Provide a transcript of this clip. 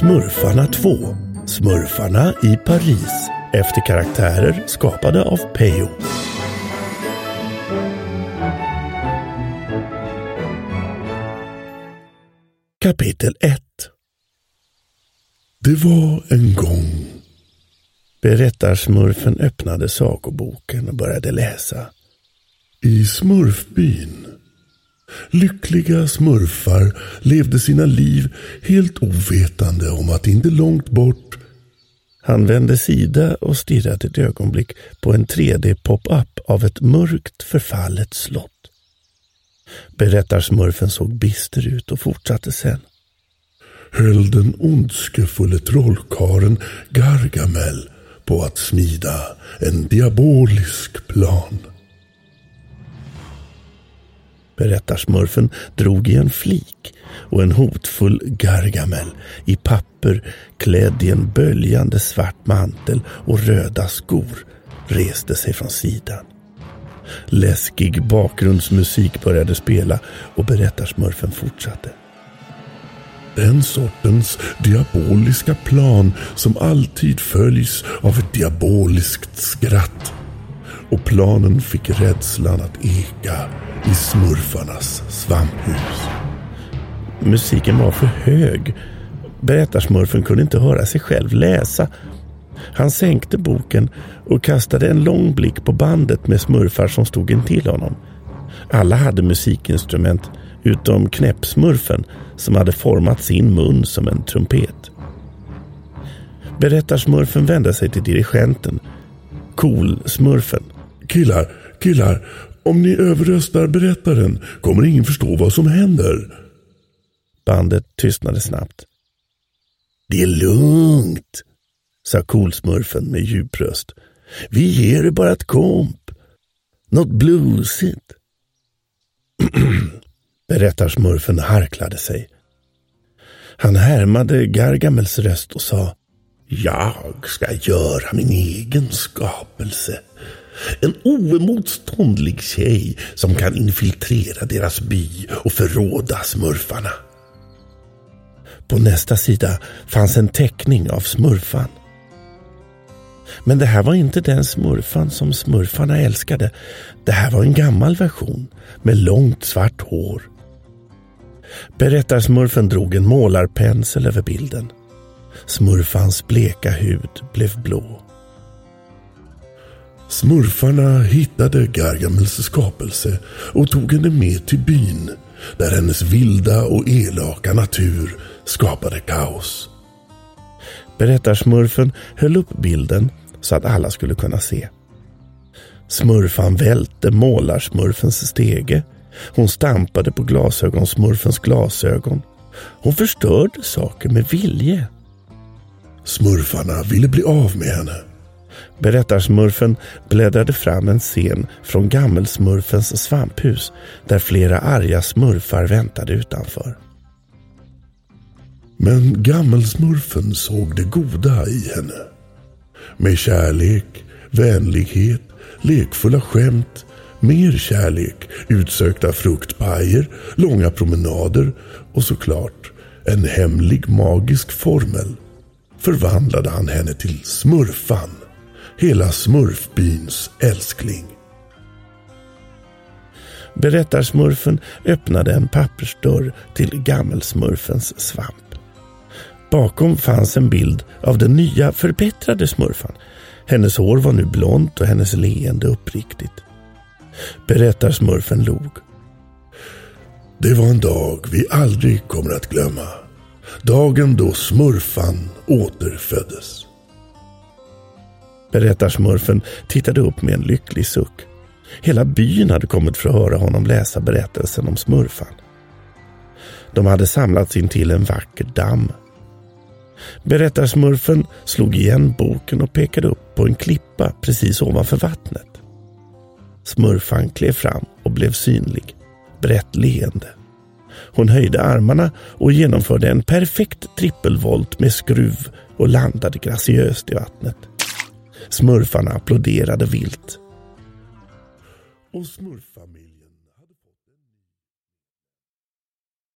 Smurfarna 2. Smurfarna i Paris. Efter karaktärer skapade av Peyo. Kapitel 1. Det var en gång. Berättarsmurfen öppnade sagoboken och började läsa. I smurfbyn. Lyckliga smurfar levde sina liv helt ovetande om att inte långt bort. Han vände sida och stirrade ett ögonblick på en 3D-pop-up av ett mörkt förfallet slott. Berättarsmurfen såg bister ut och fortsatte sen. Höll den ondskefulle trollkaren Gargamel på att smida en diabolisk plan. Berättarsmurfen drog i en flik och en hotfull Gargamel i papper klädd i en böljande svart mantel och röda skor reste sig från sidan. Läskig bakgrundsmusik började spela och berättarsmurfen fortsatte. Den sortens diaboliska plan som alltid följs av ett diaboliskt skratt. Och planen fick rädslan att eka i smurfarnas svamphus. Musiken var för hög. Berättarsmurfen kunde inte höra sig själv läsa. Han sänkte boken och kastade en lång blick på bandet med smurfar som stod intill honom. Alla hade musikinstrument utom knäppsmurfen som hade format sin mun som en trumpet. Berättarsmurfen vände sig till dirigenten, Cool-smurfen. Killar, om ni överröstar berättaren kommer ingen förstå vad som händer. Bandet tystnade snabbt. Det är lugnt, sa Cool-smurfen med djup röst. Vi ger er bara ett komp. Något bluesigt. Berättarsmurfen harklade sig. Han härmade Gargamels röst och sa: Jag ska göra min egen skapelse. En oemotståndlig tjej som kan infiltrera deras by och förråda smurfarna. På nästa sida fanns en teckning av smurfan. Men det här var inte den smurfan som smurfarna älskade. Det här var en gammal version med långt svart hår. Berättarsmurfen drog en målarpensel över bilden. Smurfans bleka hud blev blå. Smurfarna hittade Gargamels skapelse och tog henne med till byn, där hennes vilda och elaka natur skapade kaos. Berättarsmurfen höll upp bilden så att alla skulle kunna se. Smurfan välte målarsmurfens stege. Hon stampade på glasögonsmurfens glasögon. Hon förstörde saker med vilje. Smurfarna ville bli av med henne. Berättarsmurfen bläddrade fram en scen från gammelsmurfens svamphus där flera arga smurfar väntade utanför. Men gammelsmurfen såg det goda i henne. Med kärlek, vänlighet, lekfulla skämt, mer kärlek, utsökta fruktpajer, långa promenader och såklart en hemlig magisk formel förvandlade han henne till smurfan, hela smurfbyns älskling. Berättarsmurfen öppnade en pappersdörr till gammelsmurfens svamp. Bakom fanns en bild av den nya förbättrade smurfan. Hennes hår var nu blont och hennes leende uppriktigt. Berättarsmurfen log. Det var en dag vi aldrig kommer att glömma. Dagen då smurfan återföddes. Berättarsmurfen tittade upp med en lycklig suck. Hela byn hade kommit för att höra honom läsa berättelsen om smurfan. De hade samlats in till en vacker damm. Berättarsmurfen slog igen boken och pekade upp på en klippa precis ovanför vattnet. Smurfan klev fram och blev synlig, brett leende. Hon höjde armarna och genomförde en perfekt trippelvolt med skruv och landade graciöst i vattnet. Smurfarna applåderade vilt. Och smurfan